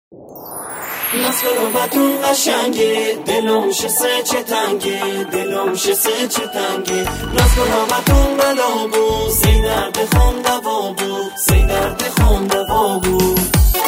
ناز کلوبتون قشنگه، دلم شسه چه تنگه، دلم شسه چه تنگه. ناز کلوبتون بلا بود، سی درد خون دوا بود، سی درد خون دوا بود.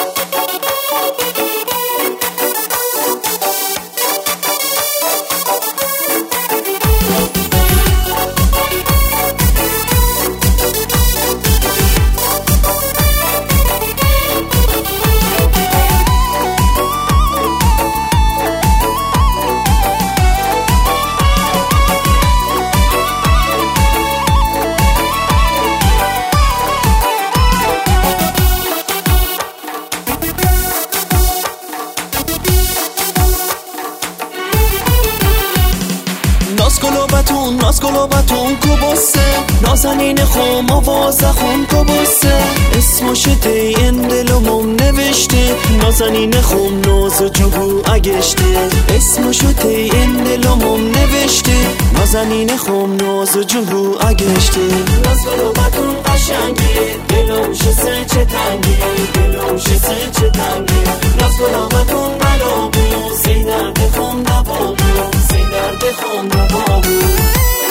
ناز کلوبتون کبوسه، نازنین خوم آواز خون کبوسه. اسمش این دلمم نوشته، نازنین خوم ناز جوهو اگشته. اسمش این دلمم نوشته، نازنین خوم ناز جوهو اگشته. ناز کلوبتون قشنگه، دلم شسه چه تنگه، دلم شسه چه تنگه. ناز کلوبتون بلا بود، سی درد خوم دوا بود، سی درد خوم دوا بود.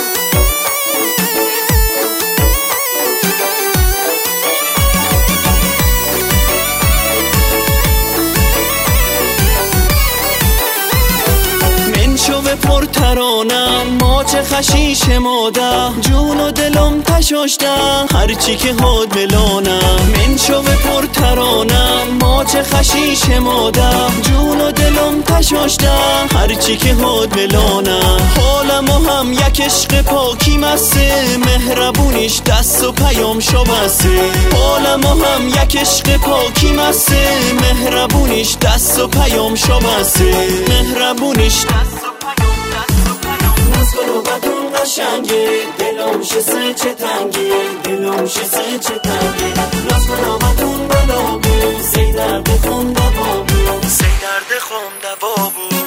شوه پر ترانم، ما چه خشیش ماده، جون و دلم تشاشته هرچی که هاد ملانم. من شوه پر ترانم، ما چه خشیش ماده، جون و دلم تشاشته هرچی که هاد ملانم. حالمو هم یک عشق پاکی مسه، مهربونیش دست و پیام شو بسه. حالمو هم یک عشق پاکی مسه، مهربونیش دست و پیام شو بسه. مهربونیش دست ناز کلوبتون قشنگه، دلم شسه چه تنگه، دلم شسه چه تنگه. ناز کلوبتون بلا بود، سی درد خون دوا بود، سی درد خون دوا بود.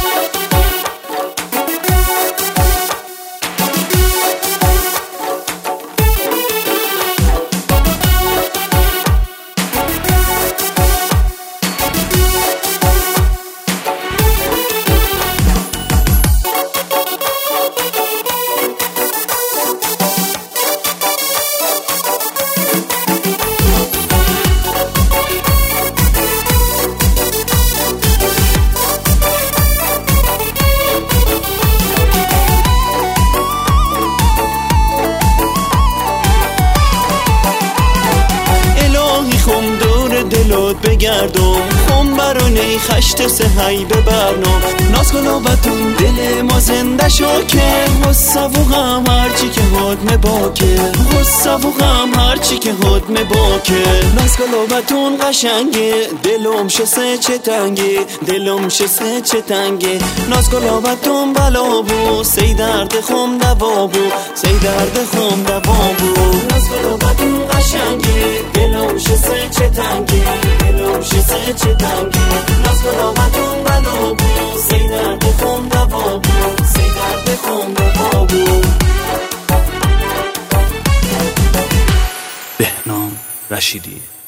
دلت بگردم خم برونه خشت سهی ببرنم. ناز کلوبتون دل ما زنده شو که غصه و غم هرچی که حدم باکه، غصه و غم هرچی که حدم باکه. ناز کلوبتون قشنگه، دلم شسه چه تنگه، دلم شسه چه تنگه. ناز کلوبتون بلا بود، سی درد خم دوا بود، سی درد خم دوا بود. ناز کلوبتون قشنگه، دلم شسه چه تنگه، دلم شسه چه تنگه. ناز کلوبتون بلا بود، سی درد خم دوا بود، سی درد خم دوا بود. بهنام رشیدی.